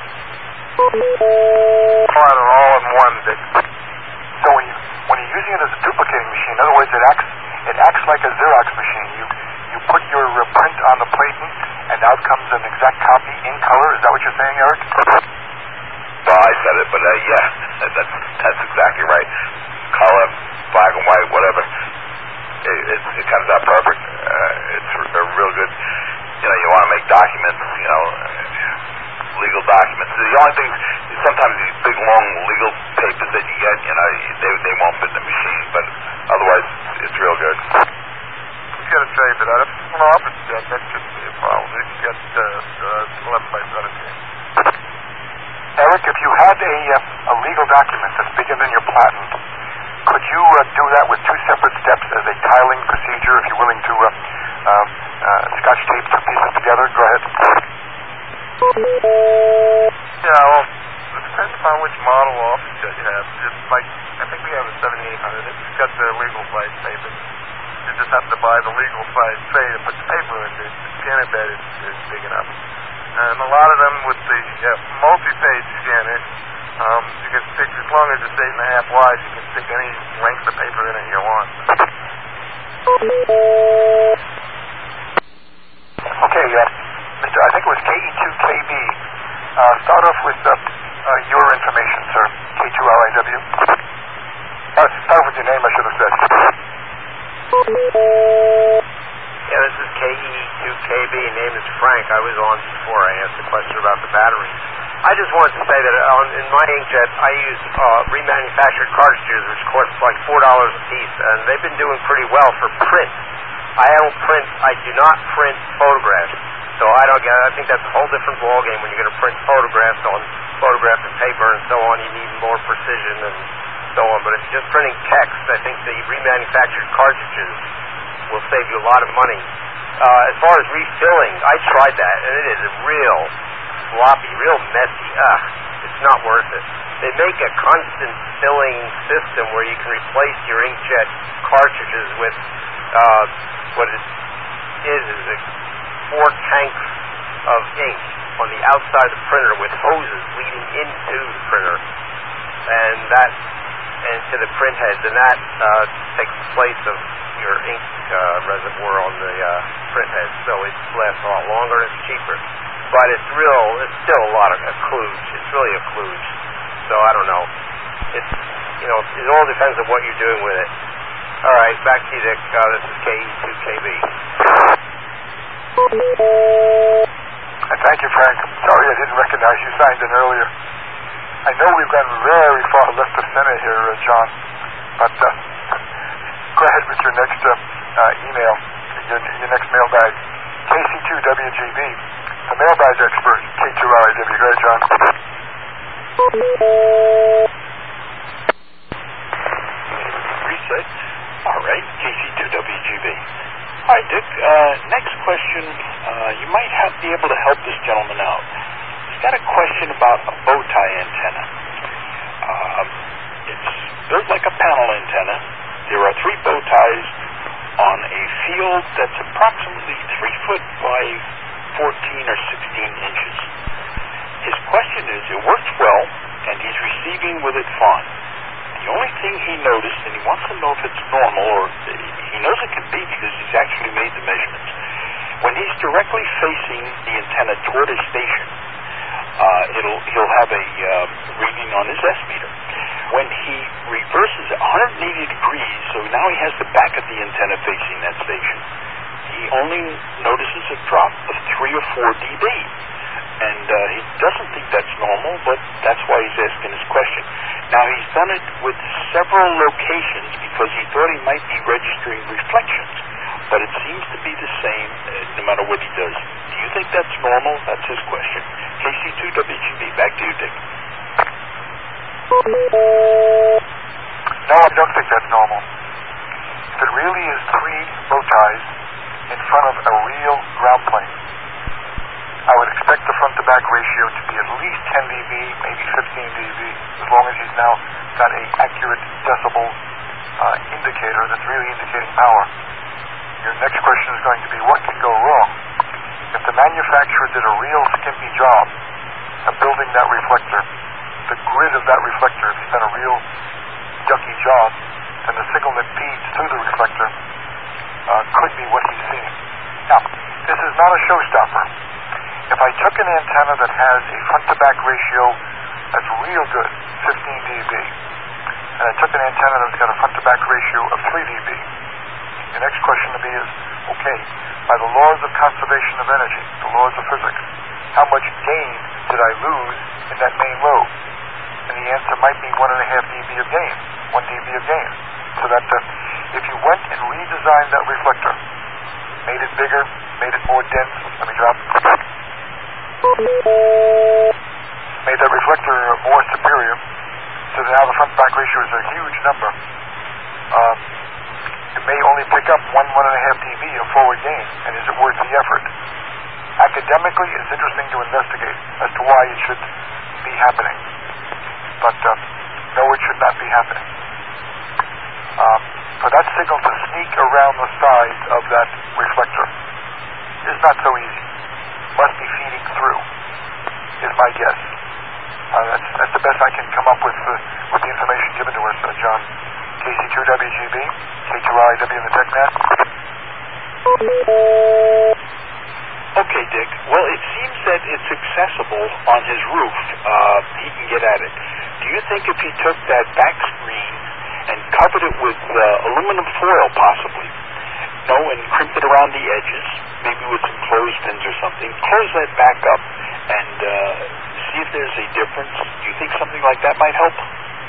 All in one, Dick. So when you're using it as a duplicating machine, in other words, it acts like a Xerox machine. You put your print on the platen, and out comes an exact copy in color. Is that what you're saying, Eric? Well, I said it, but yeah, that's exactly right. Color, black and white, whatever. It comes out perfect. It's a real good. You want to make documents. Legal documents. The only thing, sometimes these big long legal papers that you get, they won't fit the machine, but otherwise it's real good. You get a tray for that. If it's an office jet, that shouldn't be a problem. You can get 11 by 17. Eric, if you had a legal document that's bigger than your patent, could you do that with 2 separate steps as a tiling procedure if you're willing to scotch tape 2 pieces together? Go ahead. Yeah, well, it depends upon which model office jet you have. Just like, I think we have a 7800. It's got the legal size paper. You just have to buy the legal size tray to put the paper in. The scanner bed is big enough. And a lot of them with the multi-page scanners, you can stick, as long as it's 8.5 wide, you can stick any length of paper in it you want. Okay, Mr. I think it was KE2KB. Start off with your information, sir. K2RIW. Start with your name, I should have said. Yeah, this is KE2KB. Name is Frank. I was on before I asked a question about the batteries. I just wanted to say that in my inkjet, I use remanufactured cartridges, which cost like $4 a piece, and they've been doing pretty well for print. I do not print photographs, so I think that's a whole different ballgame when you're going to print photographs on photographic paper and so on. You need more precision and so on, but if you're just printing text, I think the remanufactured cartridges will save you a lot of money. As far as refilling, I tried that, and it is a real sloppy, real messy. It's not worth it. They make a constant filling system where you can replace your inkjet cartridges with what it is 4 tanks of ink on the outside of the printer with hoses leading into the printer, and to the print heads, and that takes the place of your ink reservoir on the print head, so it lasts a lot longer and it's cheaper. But it's still a lot of a kludge. It's really a kludge. So I don't know. It all depends on what you're doing with it. All right, back to you, Dick. This is KE2KB. Thank you, Frank. Sorry I didn't recognize you signed in earlier. I know we've gone very far left of center here, John, but go ahead with your next email, your next mailbag. KC2WGB. the mailbag expert, K2RIW. Go ahead, John. Reset. All right, KC2WGB. All right, Dick, next question. You might be able to help this gentleman out. He's got a question about a bow tie antenna. It's built like a panel antenna. There are 3 bow ties on a field that's approximately 3 foot by 14 or 16 inches. His question is, it works well, and he's receiving with it fine. The only thing he noticed, and he wants to know if it's normal, or he knows it can be because he's actually made the measurements. When he's directly facing the antenna toward his station, he'll have a reading on his S-meter. When he reverses 180 degrees, so now he has the back of the antenna facing that station, he only notices a drop of 3 or 4 dB. And he doesn't think that's normal, but that's why he's asking this question. Now, he's done it with several locations because he thought he might be registering reflections, but it seems to be the same no matter what he does. Do you think that's normal? That's his question. KC2WGB, back to you, Dick. No, I don't think that's normal. If it really is 3 bow ties in front of a real ground plane, I would expect the front-to-back ratio to be at least 10 dB, maybe 15 dB, as long as he's now got an accurate decibel indicator that's really indicating power. Your next question is going to be, what can go wrong? If the manufacturer did a real skimpy job of building that reflector, the grid of that reflector, if he's done a real yucky job, then the signal that feeds through the reflector could be what he's seeing. Now, this is not a showstopper. If I took an antenna that has a front-to-back ratio that's real good, 15 dB, and I took an antenna that's got a front-to-back ratio of 3 dB, the next question to me is, okay, by the laws of conservation of energy, the laws of physics, how much gain did I lose in that main lobe? And the answer might be 1.5 dB of gain, 1 dB of gain. So that if you went and redesigned that reflector, made it bigger, made it more dense, let me drop, made that reflector more superior, so that now the front-back ratio is a huge number, it may only pick up 1.5 dB of forward gain, and is it worth the effort? Academically, it's interesting to investigate as to why it should be happening. But no, it should not be happening. For that signal to sneak around the sides of that reflector is not so easy. Must be feeding through, is my guess. That's the best I can come up with the information given to us, John. KC2WGB, K2RIW in the TechNet. Okay, Dick. Well, it seems that it's accessible on his roof. He can get at it. Do you think if he took that back screen and covered it with aluminum foil, possibly, and crimp it around the edges, maybe with some clothespins or something, close that back up and see if there's a difference? Do you think something like that might help?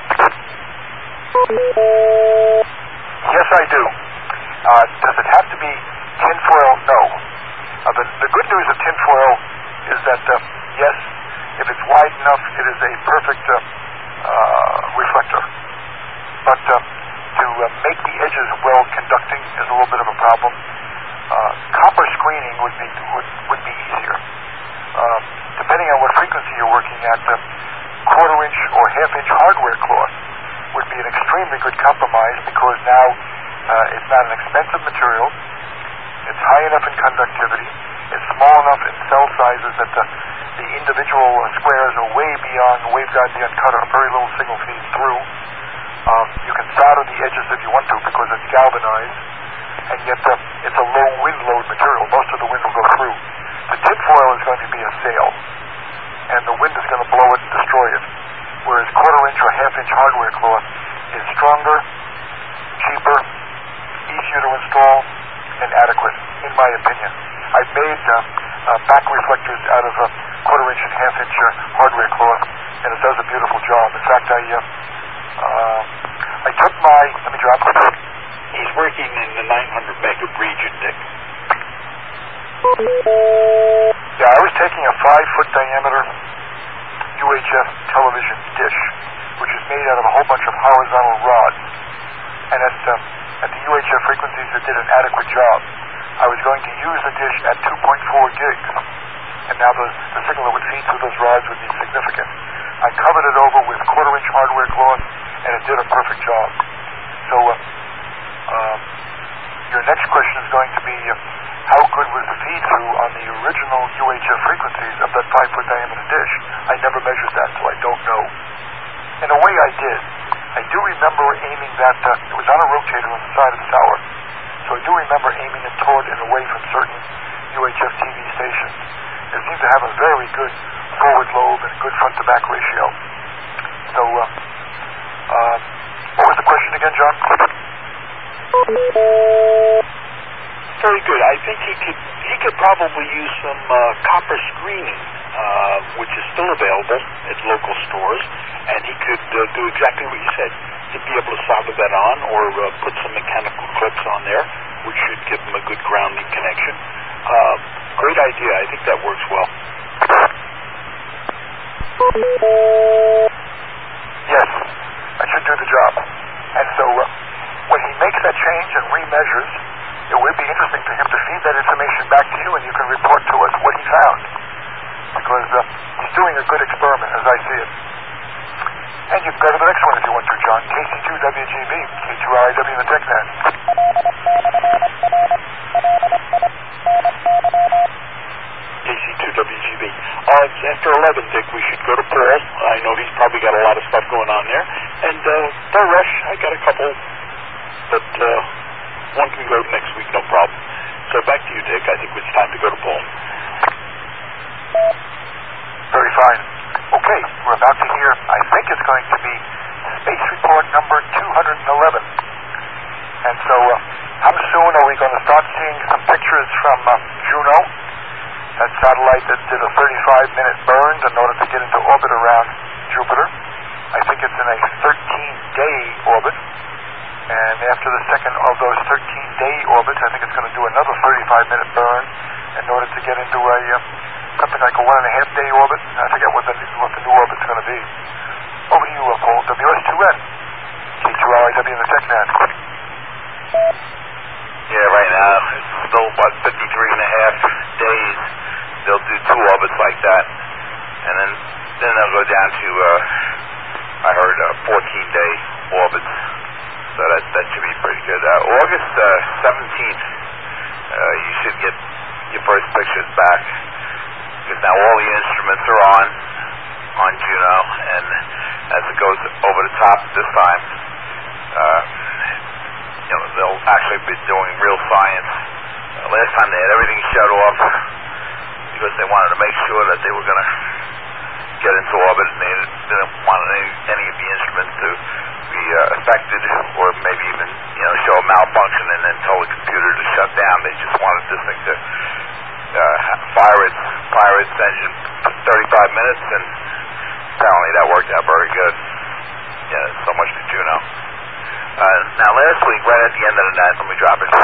Yes, I do. Does it have to be tinfoil? No. The good news of tinfoil is that, yes, if it's wide enough, it is a perfect reflector. But to make the edges well conducting is a little bit of a problem. Copper screening would be easier. Depending on what frequency you're working at, 1/4-inch or 1/2-inch hardware cloth would be an extremely good compromise, because now it's not an expensive material. It's high enough in conductivity. It's small enough in cell sizes that the individual squares are way beyond the waveguide, the uncutter. Very little signal feeds through. You can solder the edges if you want to, because it's galvanized, and yet it's a low wind load material. Most of the wind will go through. The tinfoil is going to be a sail, and the wind is going to blow it and destroy it. Whereas 1/4-inch or 1/2-inch hardware cloth is stronger, cheaper, easier to install, and adequate, in my opinion. I've made back reflectors out of 1/4-inch and 1/2-inch hardware cloth, and it does a beautiful job. In fact, I took my, let me drop it. He's working in the 900 mega region, Dick. Yeah, I was taking a 5-foot diameter UHF television dish, which is made out of a whole bunch of horizontal rods. And at the UHF frequencies, it did an adequate job. I was going to use the dish at 2.4 gigs, and now the signal that would feed through those rods would be significant. I covered it over with quarter-inch hardware cloth, and it did a perfect job. So your next question is going to be, how good was the feed-through on the original UHF frequencies of that 5-foot diameter dish? I never measured that, so I don't know. In a way, I did. I do remember aiming that, it was on a rotator on the side of the tower, so I do remember aiming it toward and away from certain UHF TV stations. It seemed to have a very good forward lobe and good front-to-back ratio. So, what was the question again, John? Very good. I think he could probably use some copper screening, which is still available at local stores, and he could do exactly what you said. He'd be able to solder that on, or put some mechanical clips on there, which should give him a good grounding connection. Great idea. I think that works well. Yes, that should do the job. And so when he makes that change and remeasures, it would be interesting for him to feed that information back to you, and you can report to us what he found. Because he's doing a good experiment, as I see it. And you can go to the next one if you want to, John. KC2WGB, K2RIW in the TechNet. KC2WGB. It's after 11, Dick. We should go to Paul. I know he's probably got a lot of stuff going on there. And Rush, I got a couple, but one can go next week, no problem. So back to you, Dick. I think it's time to go to Paul. Very fine. Okay, we're about to hear, I think it's going to be Space Report number 211. And so, how soon are we going to start seeing some pictures from Juno, that satellite that did a 35-minute burn in order to get into orbit around Jupiter? I think it's in a 13-day orbit. And after the second of those 13-day orbits, I think it's going to do another 35-minute burn in order to get into a something like a 1.5-day orbit. I forget what the new orbit's going to be. Over to you, Paul. WS2N, K2RIW in the TechNet. Yeah, right now it's still about 53 and a half days. They'll do 2 orbits like that, and then they'll go down to I heard 14-day orbits. So that should be pretty good. August 17th, you should get your first pictures back, because now all the instruments are on Juno, and as it goes over the top this time, they'll actually be doing real science. Last time they had everything shut off because they wanted to make sure that they were going to get into orbit, and they didn't want any of the instruments to be affected, or maybe even show a malfunction and then tell the computer to shut down. They just wanted this thing to fire its engine for 35 minutes, and apparently that worked out very good. Yeah, so much to Juno. Now last week, right at the end of the night, let me drop it.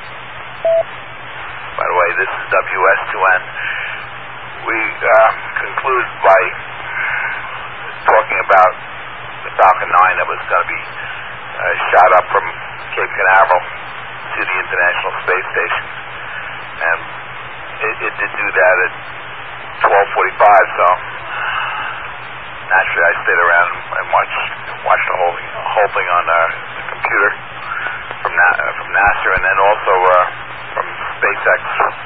By the way, this is WS2N. We concluded by talking about the Falcon 9 that was going to be shot up from Cape Canaveral to the International Space Station. And it did do that at 12:45, so naturally I stayed around and watched the whole thing on the computer from NASA, and then also from SpaceX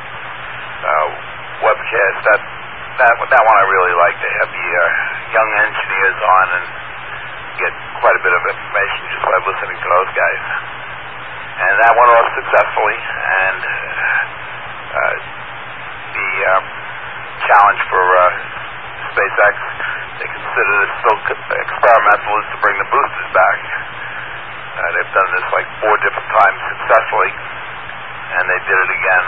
webcast. That one I really like. They have the young engineers on and get quite a bit of information just by listening to those guys. And that went off successfully, and the challenge for SpaceX, they consider this still experimental, is to bring the boosters back. They've done this like 4 different times successfully, and they did it again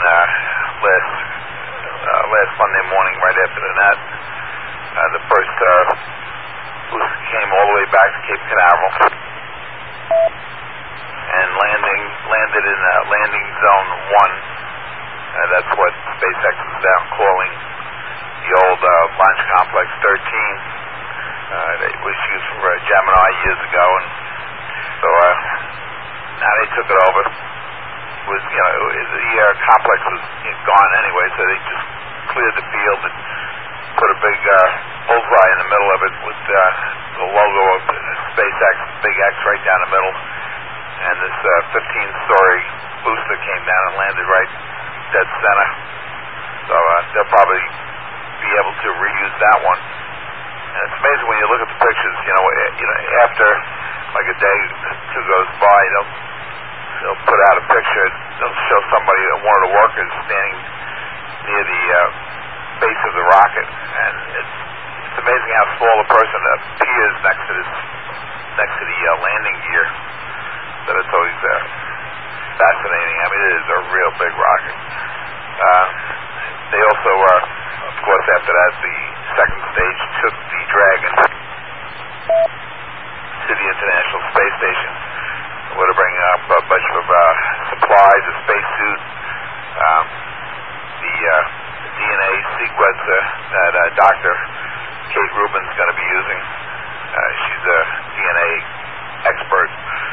last Monday morning right after the net. The first booster came all the way back to Cape Canaveral and landed in landing zone 1. That's what SpaceX is now calling the old Launch Complex 13 that was used for Gemini years ago, and so now they took it over. The complex was gone anyway, so they just cleared the field and put a big bullseye in the middle of it with the logo of SpaceX, big X right down the middle, and this 15-story booster came down and landed right dead center. So they'll probably be able to reuse that one. And it's amazing when you look at the pictures. After like a day or two goes by, they'll put out a picture. They'll show somebody, one of the workers, standing near the base of the rocket, and it's amazing how small a person appears next to the landing gear. That it's always fascinating. I mean, it is a real big rocket. They also, of course, after that, the second stage took the Dragon to the International Space Station. We're to bring up a bunch of supplies, a spacesuit, the DNA sequencer that Dr. Kate Rubin's going to be using. She's a DNA expert.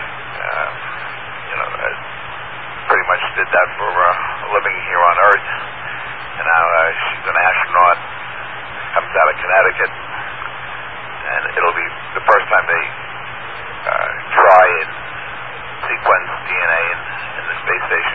Pretty much did that for a living here on Earth. And now she's an astronaut, comes out of Connecticut, and it'll be the first time they try and sequence DNA in the space station.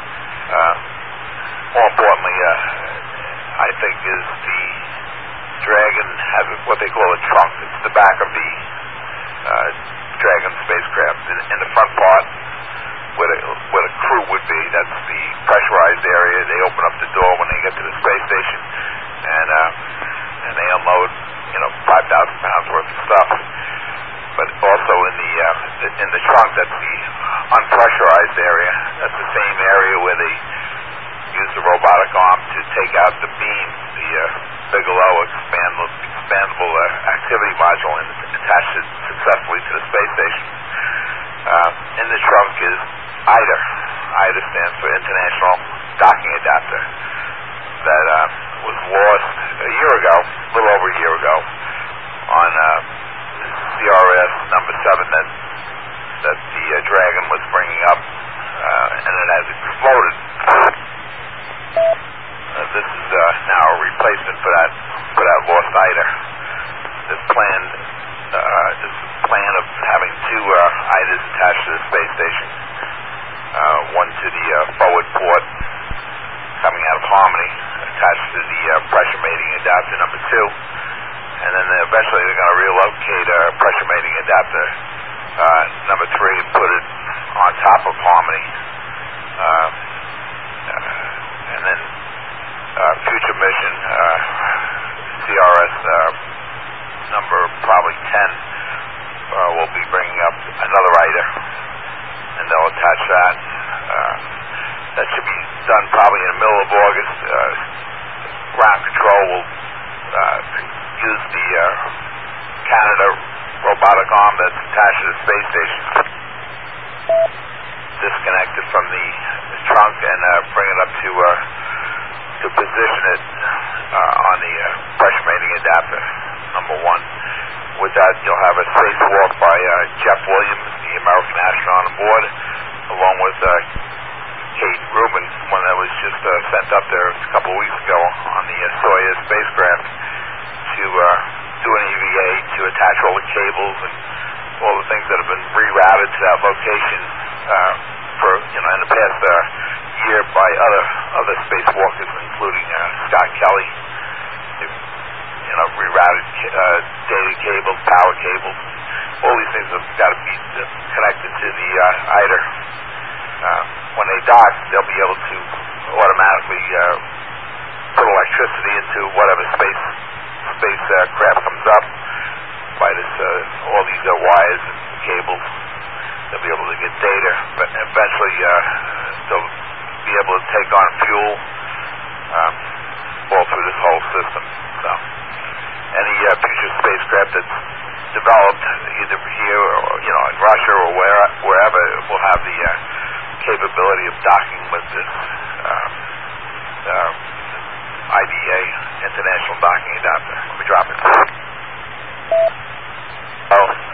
More importantly, I think, is the Dragon has what they call a trunk. It's the back of the Dragon spacecraft. In the front part, where the crew would be, that's the pressurized area. They open up the door when they get to the space station, and they unload 5,000 pounds worth of stuff. But also in the trunk, that's the unpressurized area. That's the same area where they use the robotic arm to take out the beam, the Bigelow expandable activity module, and attach it successfully to the space station. In the trunk is ITER. ITER stands for International Docking Adapter. That was lost a little over a year ago, on CRS number 7 that the Dragon was bringing up, and it has exploded. This is now a replacement for that lost ITER. This plan of having two ITERs attached to the space station, one to the forward port coming out of Harmony, attached to the pressure mating adapter number 2, and then eventually they're going to relocate pressure mating adapter number 3 and put it on top of Harmony, and then future mission CRS number probably 10 will be bringing up another ITER, and they'll attach that. That should be done probably in the middle of August. Ground control will use the Canada robotic arm that's attached to the space station, disconnect it from the trunk, and bring it up to position it on the pressure mating adapter number 1. With that, you'll have a spacewalk by Jeff Williams, the American astronaut on board, along with Kate Rubin, one that was just sent up there a couple of weeks ago on the Soyuz spacecraft to do an EVA, to attach all the cables and all the things that have been rerouted to that location for in the past year by other spacewalkers, including Scott Kelly. Rerouted data cables, power cables. All these things have got to be connected to the ITER. When they dock, they'll be able to automatically put electricity into whatever spacecraft comes up by all these wires and cables. They'll be able to get data, but eventually they'll be able to take on fuel all through this whole system. So any future spacecraft that's developed either here or in Russia or wherever will have the capability of docking with this IDA international docking adapter. Let me drop it.